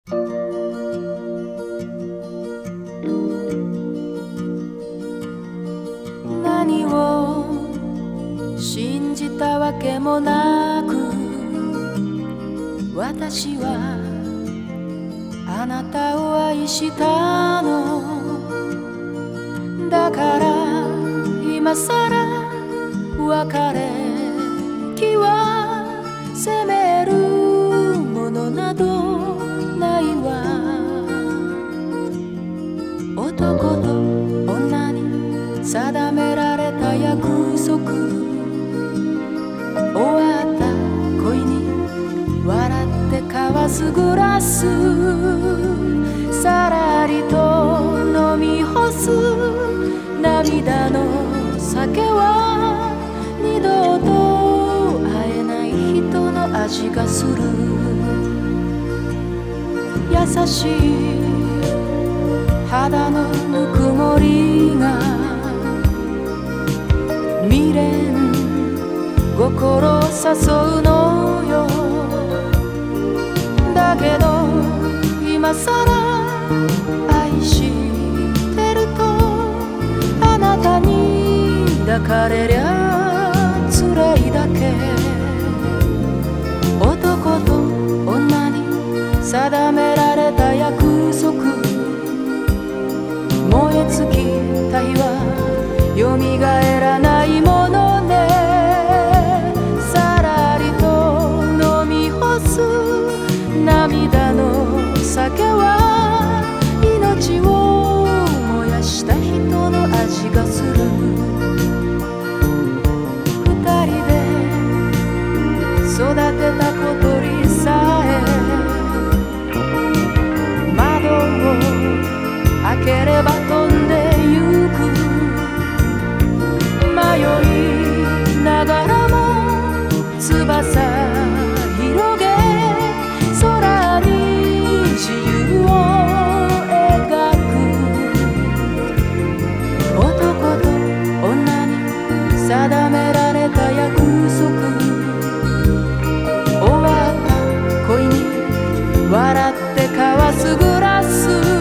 何を信じたわけもなく、私はあなたを愛したのだから、今さら別れ気は責めるものなどないわ。男と女に定められた約束、終わった恋に笑って交わすグラス、さらりと飲み干す涙の酒は、二度と会えない人の味がする。優しい肌のぬくもりが未練心を誘うのよ。だけど今さら愛してるとあなたに抱かれりゃ辛いだけ。男と女に定められた約束、燃え尽きた日はよみがえらないものね。さらりと飲み干す涙の酒は、命を燃やした人の味がする。二人で育てた小鳥さえ、窓を開ければ飛んでゆく。迷いながらも翼広げ、空に自由を描く。男と女に定められた約束、終わった恋に笑って交わすグラス。